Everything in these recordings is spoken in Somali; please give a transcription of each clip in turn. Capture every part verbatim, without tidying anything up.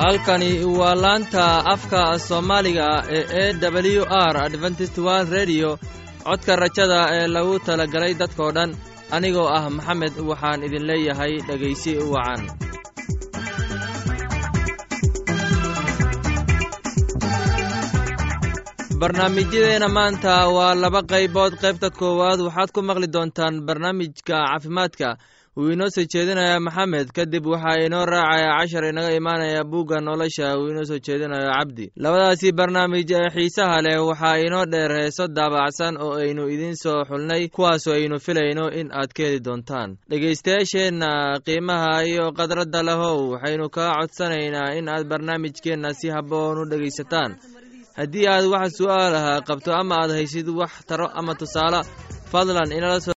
halkani waa laanta afka Soomaaliga ee A W R Adventist World Radio codka rajada ee lagu talagalay dadkoo dhan anigoo ah Maxamed waxaan idin leeyahay dhageysi wacan barnaamijyadeena maanta waa laba qaybood qaybta koowaad waxaad ku maqli doontaan barnaamijka caafimaadka uu inoo soo jeedinaya Maxamed kadib waxa inoo raacaya cashar inaga imaanaya buugga nolosha uu inoo soo jeedinayo Cabdi labadaasi barnaamij ee xiisaha leh waxa inoo dheer heeso daabacsan oo aynu idin soo xulnay kuwaas oo aynu filayno in aad ka heli doontaan dhageystayaasheena qiimaha iyo qadradda lahow waxaynu ka codsanaynaa in aad barnaamijkeena si habboon u dhageysataan haddii aad wax su'aalaha qabto ama aad haysid wax taro ama tusaale fadlan inala soo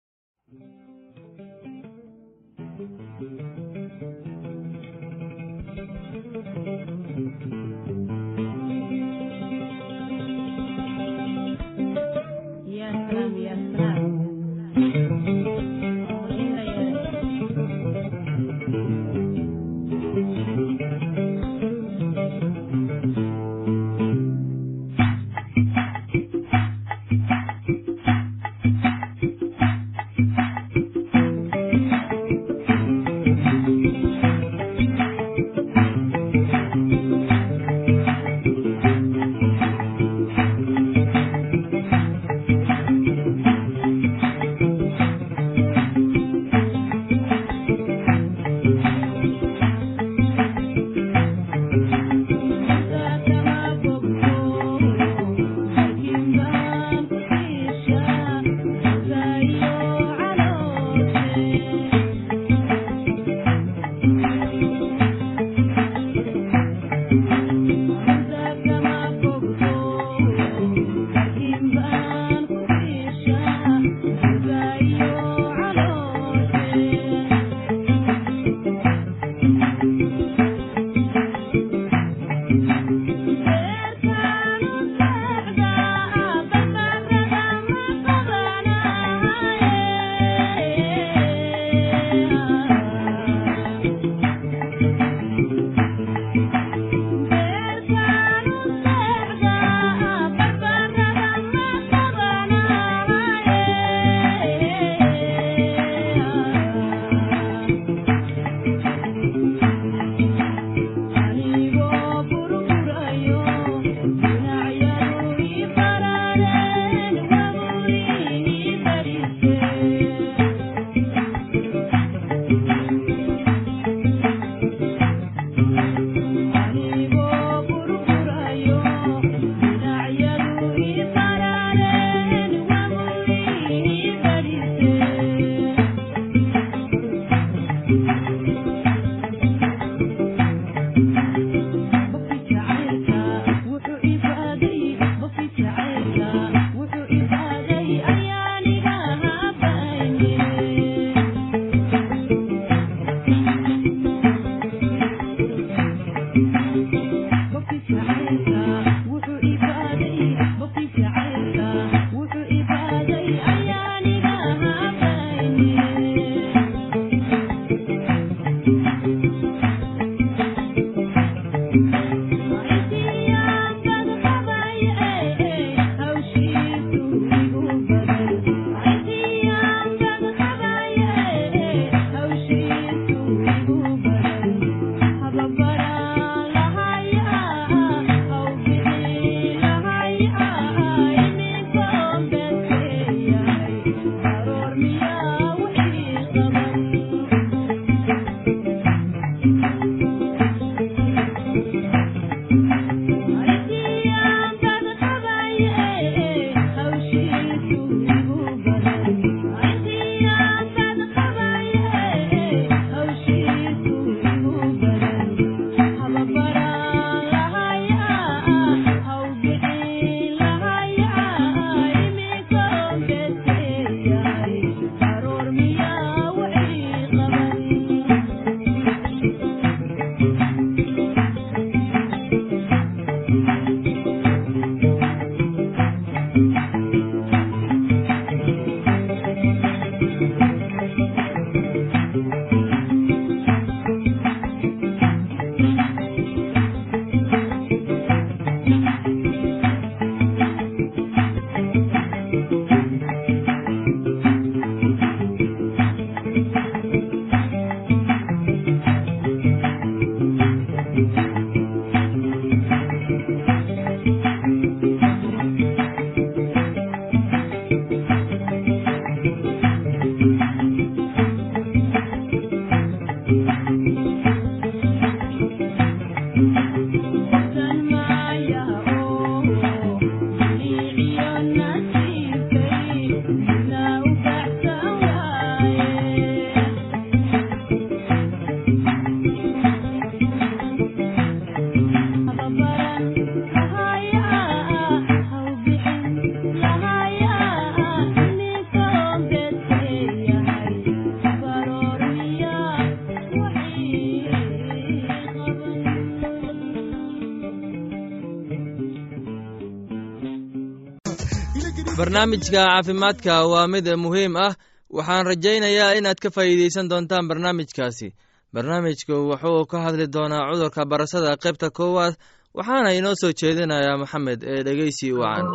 barnaamijka caafimaadka waa mid muhiim ah waxaan rajaynayaa inaad ka faa'iideysan doontaan barnaamijkaasi barnaamijku wuxuu ka hadli doonaa cudurka barasada qaybta koowaad waxaana inoo soo jeedinayaa maxamed ee dhegeysi wacan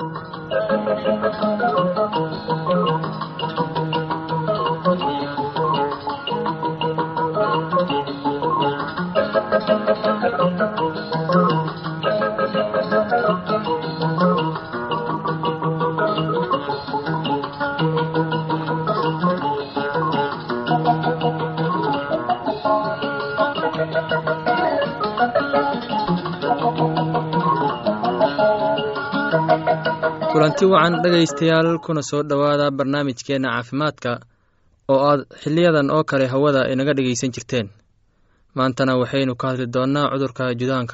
kulanti wacan dhegaystayaal kuna soo dhowaada barnaamijkeena caafimaadka oo aad xiliyadan oo kale hawada inaga dhageysan jirteen maantana waxaynu ka hadli doonaa cudurka judaanka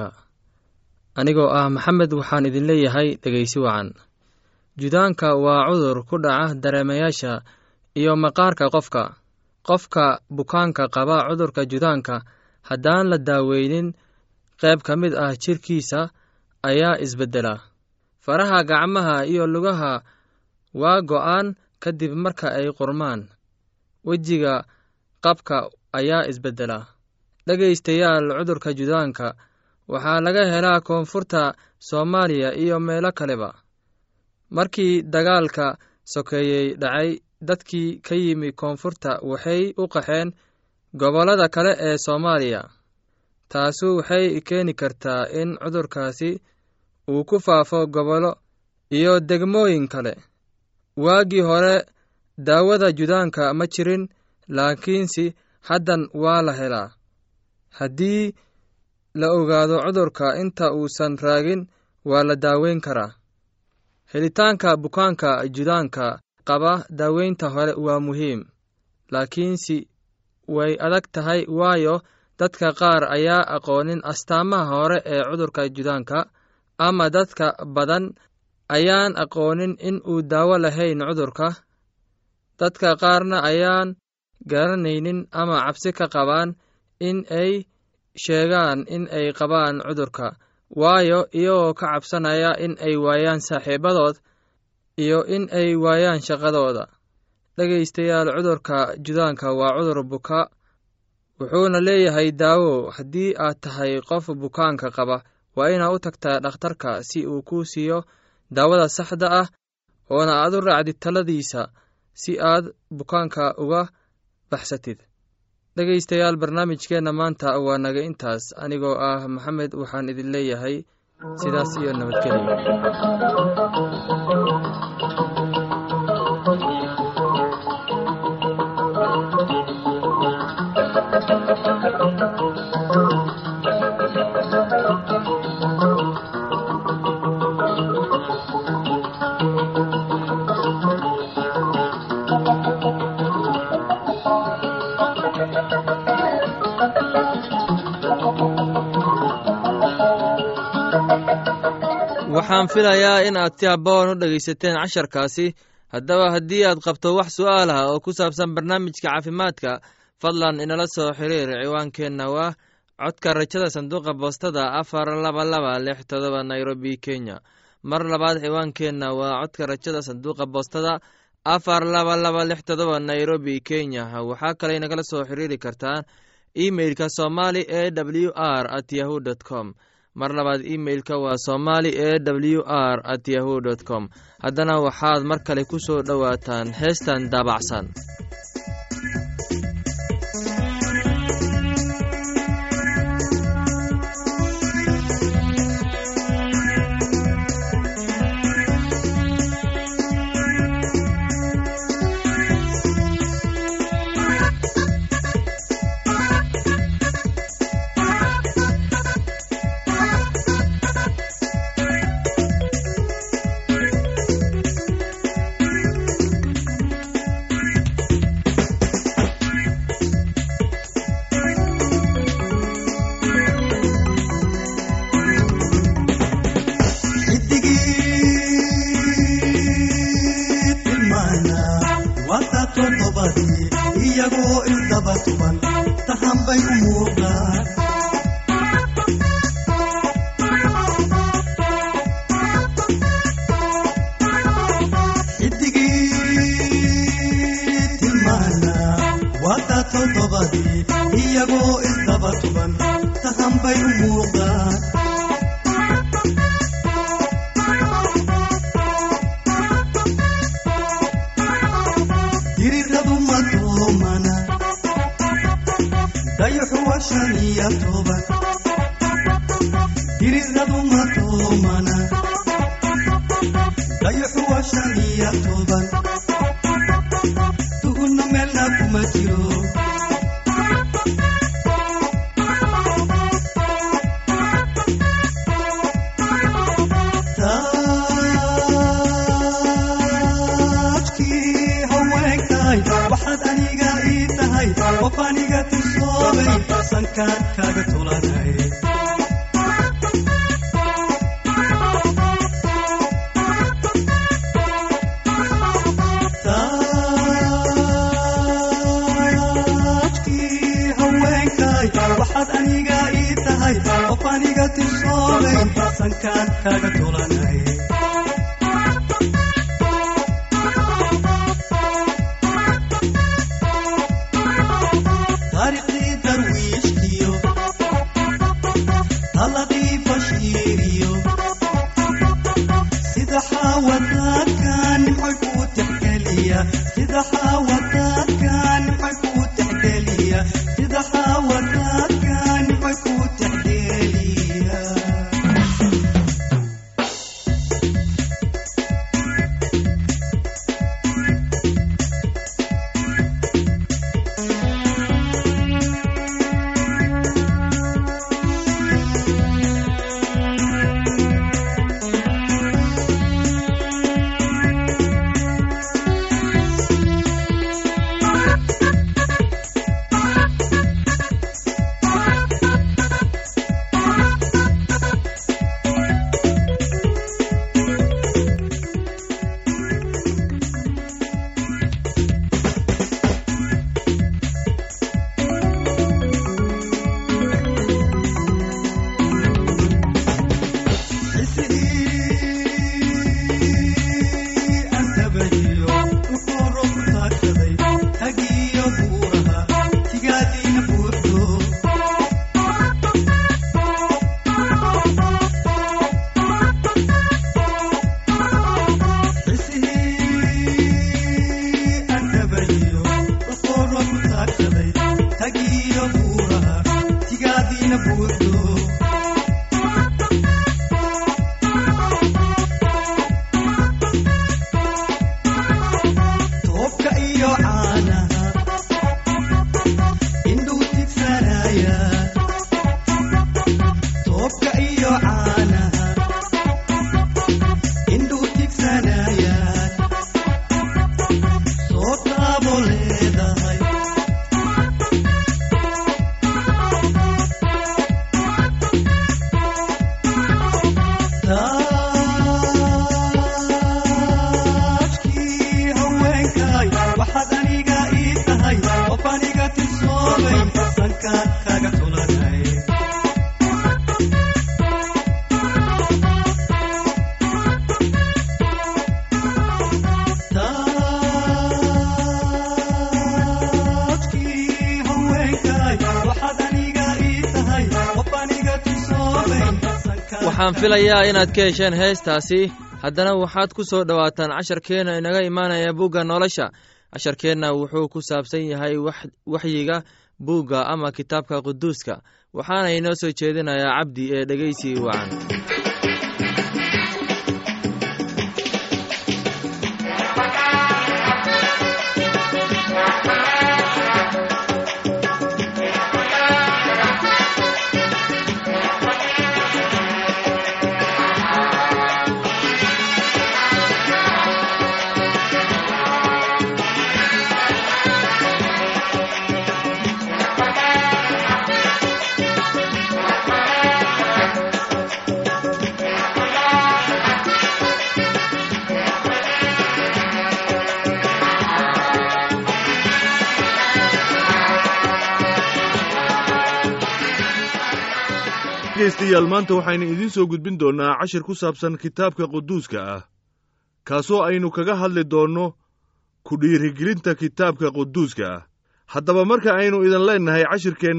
anigoo ah maxamed waxaan idin leeyahay dhegeysi wacan judaanka waa cudur ku dhaca dareemayaasha iyo maqaarka qofka qofka bukaanka qaba cudurka judaanka haddaan la daaweynin qayb ka mid ah jirkiisa ayaa isbedela faraha gacmaha iyo lugaha waa go'aan kadib marka ay qurmaan wejiga qabka ayaa isbedela dhagaystayaal cudurka judaanka waxaa laga helaa koonfurta Soomaaliya iyo meelo kaleba markii dagaalka sokeeyay dhacay dadkii ka yimi koonfurta waxay u qaxeen gobolada kale ee Soomaaliya taasu waxay keeni kartaa in cudurkaasi uu ku faafo gobolo iyo degmooyin kale waagii hore daawada judaanka ma jirin laakiinse haddan waa la helaa haddii la ogaado cudurka inta uusan raagin waa la daaweyn karaa helitaanka bukaanka judaanka qaba daaweynta hore waa muhiim laakiinse way adag tahay waayo dadka qaar ayaa aqoonin astaamaha hore ee cudurka judaanka ama dadka badan ayaan aqoonin in uu daawo lahayn cudurka dadka qaarna ayaan garanaynin ama cabsi ka qabaan in ay sheegaan in ay qabaan cudurka waayo iyagoo ka cabsanaya in ay waayaan saaxiibadood iyo in ay waayaan shaqadooda dhagaystayaal cudurka judaanka waa cudur buka wuxuuna leeyahay daawo haddii aad tahay qof bukaanka qaba waa inaad u tagtaa dhakhtarka si uu kuu siiyo daawada saxda ah oona aad u raacdid taladiisa si aad bukaanka uga baxsatid dhegaystayaal barnaamijkeenna maanta waa naga intaas anigoo ah maxamed waxaan idin leeyahay sidaas iyo nabadgelyo waxaan filayaa in aad si habboon u dhegaysateen casharkaasi haddaba haddii aad qabto wax su'aal ah oo ku saabsan barnaamijka caafimaadka fadlan inala soo xiriir ciwaankeenna waa codka rajada sanduuqa boostada afar laba laba lix todoba Nairobi Kenya mar labaad ciwaankeenna waa codka rajada sanduuqa boostada afar laba laba lix todoba Nairobi Kenya waxaa kale inagala soo xiriiri kartaan emailka somali e w r at yahoo dot com mar labaad emailka waa somali e w r at yahoo dot com haddana waxaad mar kale ku soo dhowaataan heestan daabacsan iyagoo indaba tuban tahan bay u muuqdaan tahan bay u muuqdaan diriradu ma doomana dayaxu waa shan iyo toban diriradu ma doomana dayaxu waa shan iyo toban tuhunna meelna kuma jiro waxaad aniga ii tahay qof aniga tisoobay sankaan kaaga tulanay taajkii haweenkay waxaad aniga ii tahay qof aniga tisoobay sankaan kaaga tulanay taariikhdii darwiishkiyo taladii bashiiriyo sida xaawadaadkan nimcoy kuu tixgeliya sida xaawadaadkan nimcoy kuu tixgeliya sida xaawadaadkan nimcoy kuu tixgeliya waxaan filayaa inaad ka hesheen heestaasi haddana waxaad ku soo dhowaataan casharkeenna inaga imaanaya buugga nolosha casharkeenna wuxuu ku saabsan yahay waxyiga buugga ama kitaabka quduuska waxaana inoo soo jeedinayaa cabdi ee dhegeysi wacan dhegaystayaal maanta waxaynu idiin soo gudbin doonnaa cashir ku saabsan kitaabka quduuska ah kaasoo aynu kaga hadli doonno ku dhiirigelinta kitaabka quduuska ah haddaba marka aynu idin leennahay cashirkeenna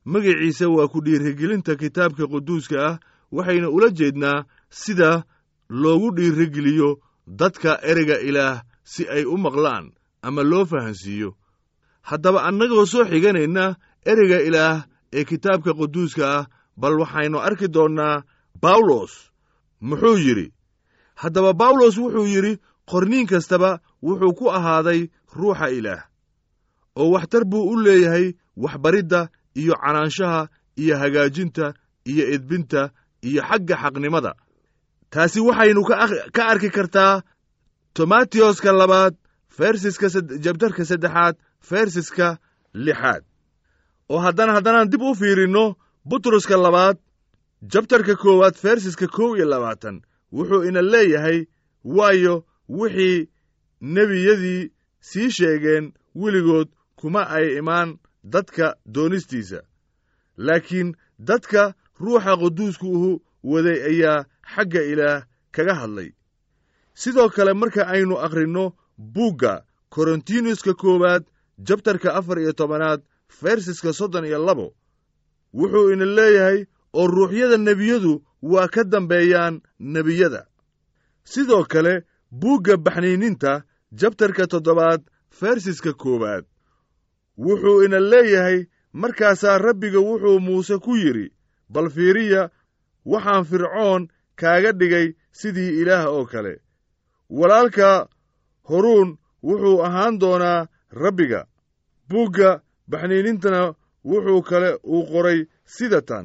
magaciisa waa ku dhiirigelinta kitaabka quduuska ah waxayna ula jeednaa sida loogu dhiirigeliyo dadka ereyga ilaah si ay u maqlaan ama loo fahansiiyo. haddaba annagoo soo xiganayna ereyga ilaah ee kitaabka quduuska ah bal waxaynu arki doonnaa bawlos muxuu yidhi. haddaba bawlos wuxuu yidhi qorniin kastaba wuxuu ku ahaaday ruuxa ilaah oo waxtar buu u leeyahay waxbaridda iyo canaanshaha iyo hagaajinta iyo edbinta iyo xagga xaqnimada. taasi waxaynu ka arki kartaa timoteyoska labaad fersiska jabtarka saddexaad fersiska lixaad. oo haddana haddanaan dib u fiirinno butroska labaad jabtarka koowaad fersiska kow iyo labaatan wuxuu ina leeyahay waayo wixii nebiyadii sii sheegeen weligood kuma ay imaan dadka doonistiisa, laakiin dadka ruuxa quduuskuuhu waday ayaa xagga ilaah kaga hadlay. sidoo kale marka aynu akhrinno buugga korintinuska koowaad jabtarka afar iyo tobanaad fersiska soddon iyo labo wuxuu ina leeyahay oo ruuxyada nebiyadu waa ka dambeeyaan nebiyada. sidoo kale buugga baxniininta jabtarka toddobaad fersiska koowaad wuxuu ina leeyahay markaasaa rabbiga wuxuu muuse ku yidhi bal fiiriya waxaan fircoon kaaga dhigay sidii ilaah oo kale, walaalka horuun wuxuu ahaan doonaa rabbiga. buugga baxniinintana wuxuu kale uu qoray sida tan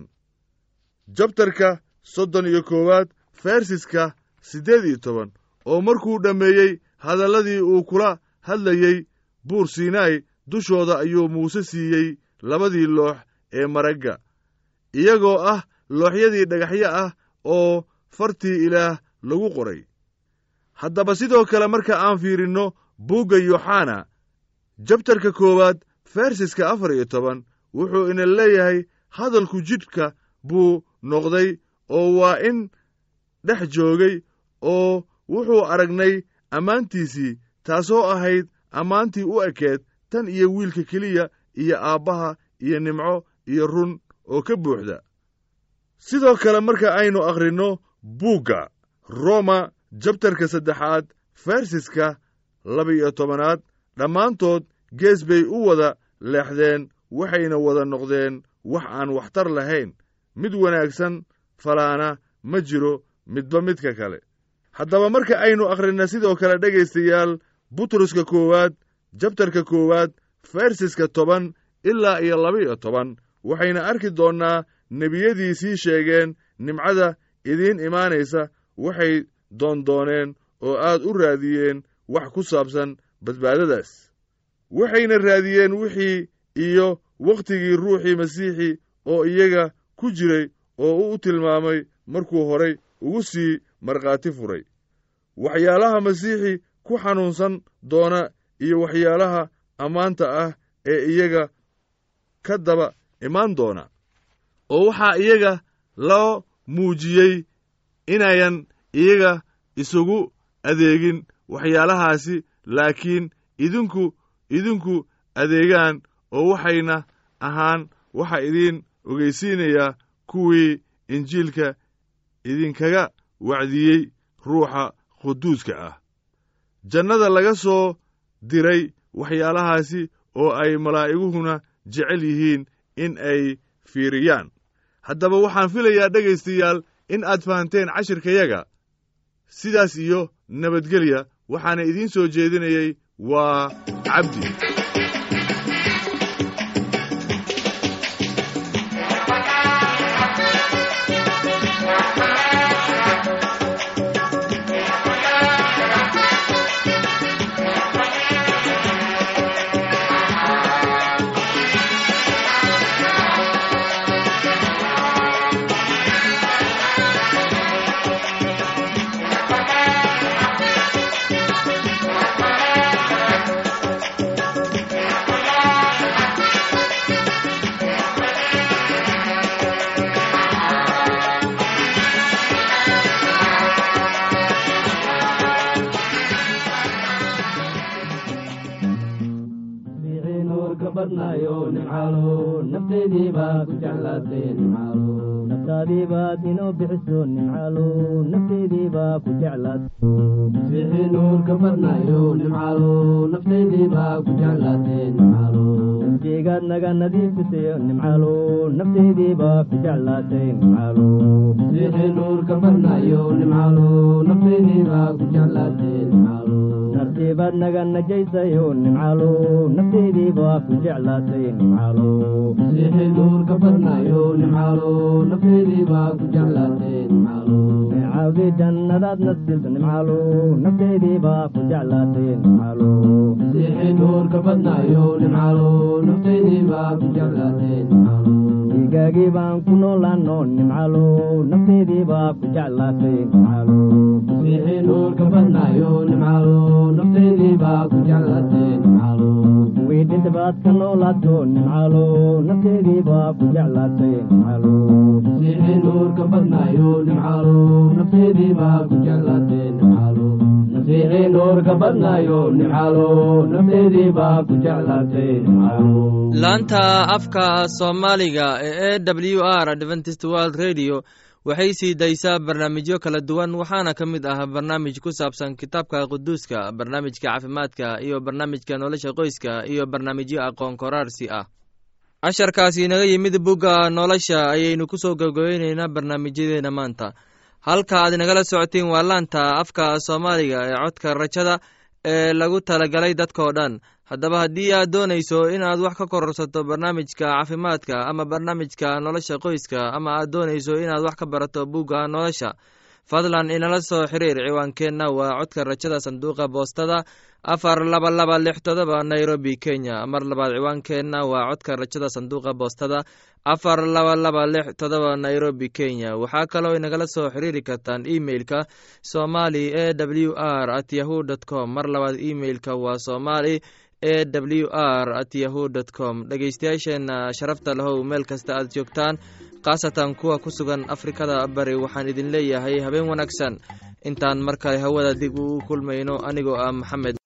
jabtarka soddon iyo koowaad fersiska siddeed iyo toban oo markuu dhammeeyey hadalladii uu kula hadlayey buur siinaay dushooda ayuu muuse siiyey labadii loox ee maragga, iyagoo ah looxyadii dhagaxyo ah oo fartii ilaah lagu qoray. haddaba sidoo kale marka aan fiirinno buugga yooxana jabtarka koowaad fersiska afar iyo toban wuxuu ina leeyahay hadalku jidhka buu noqday oo waa in dhex joogay oo wuxuu aragnay ammaantiisii taasoo ahayd ammaantii u ekeed tan iyo wiilka keliya iyo aabbaha iyo nimco iyo run oo ka buuxda. sidoo kale marka aynu akhrinno buugga roma jabtarka saddexaad fersiska laba-iyo tobanaad dhammaantood gees bay u wada leexdeen waxayna wada noqdeen wax aan waxtar lahayn, mid wanaagsan falaana ma jiro midba midka kale. haddaba marka aynu akhrinna sidoo kale dhegaystayaal butroska koowaad jabtarka koowaad fersiska toban ilaa iyo laba-iyo toban waxayna arki doonnaa nebiyadii sii sheegeen nimcada idiin imaanaysa waxay doondooneen oo aad u raadiyeen wax ku saabsan badbaadadaas. waxayna raadiyeen wixii iyo wakhtigii ruuxii masiixi oo iyaga ku jiray oo u tilmaamay markuu horay ugu sii markhaati furay waxyaalaha masiixi ku xanuunsan doona iyo waxyaalaha ammaanta ah ee iyaga ka daba imaan doona. oo waxaa iyaga loo muujiyey inayan iyaga isugu adeegin waxyaalahaasi, laakiin idinku idinku adeegaan oo waxayna ahaan waxa idiin ogeysiinayaa kuwii injiilka idinkaga wacdiyey ruuxa quduuska ah. jannada laga soo diray waxyaalahaasi oo ay malaa'iguhuna jecel yihiin in ay fiiriyaan. haddaba waxaan filayaa dhegaystayaal in aad fahanteen cashirkayaga. sidaas iyo nabadgelya waxaana idiin soo jeedinayey waa cabdi. badnaayo nimcaalo nafteedii baa ku jeclaatay nimcaalo naftaadii baad inoo bixiso nimcaalo nafteedii baa ku jeclaatay masiixii nuurka badnaayo nimcaalo nafteedii baa ku jeclaatay nimcaalo naftigaad naga nadiifisayo nimcaalo nafteedii baa ku jeclaatay nimcaalo masiixii nuurka badnaayo nimcaalo nafteedii baa ku jeclaatay nimcaalo naftibaad naga najaysayo nimcaalo nafteedii baa ku jeclaatay nimcaalo masiixii nuurka badnaayo nimcaalo nafteedii baa ku jeclaatay nimcaalo neecawdii jannadaad nasilta nimcaalo nafteedii baa ku jeclaatay nimcaalo masiixii nuurka badnaayo nimcaalo nafteedii baa ku jeclaatay nimcaalo dhiigaagii baan ku noolaano nimcaalo nafteedii baa ku jeclaatay nimcaalo masiixii nuurka badnaayo nimcaalo nafteedii baa ku jeclaatay nimcaalo kuwii dhinta baad ka noolaato nimcaalo nafteedii baa ku jeclaatay nimcaalo masiixii nuurka badnaayo nimcaalo nafteedii baa ku jeclaatay nimcaalo masiixii nuurka badnaayo nimcaalo nafteedii baa ku jeclaatay nimcaalo laanta afka soomaaliga ee a w r Adventist World Radio waxay sii daysaa barnaamijyo kala duwan waxaana ka mid ah barnaamij ku saabsan kitaabka quduuska, barnaamijka caafimaadka iyo barnaamijka nolosha qoyska iyo barnaamijyo aqoon koraarsi ah. casharkaasi inaga yimid bugga nolosha ayaynu ku soo gabagabaynaynaa barnaamijyadeena maanta. halka aad nagala socotiin waa laanta afka soomaaliga ee codka rajada ee lagu talagalay dadkoo dhan. haddaba haddii aad doonayso inaad wax ka kororsato barnaamijka caafimaadka ama barnaamijka nolosha qoyska ama aad doonayso inaad wax ka barato bugga nolosha, fadlan inala soo xiriir. ciwaankeenna waa codka rajada, sanduuqa boostada afar laba laba lix todoba Nairobi, Kenya. mar labaad ciwaankeenna waa codka rajada, sanduuqa boostada afar laba laba lix todoba Nairobi, Kenya. waxaa kaloo inagala soo xiriiri kartaan emailka somali a w r at yahoo dot com. mar labaad emailka waa somali a w r at yahoo dot com. dhegeystayaasheena sharafta lahow meel kasta aad joogtaan, khaasatan kuwa ku sugan Afrikada bari, waxaan idin leeyahay habeen wanaagsan. intaan mar kale hawada dib u kulmayno, anigoo ah Maxamed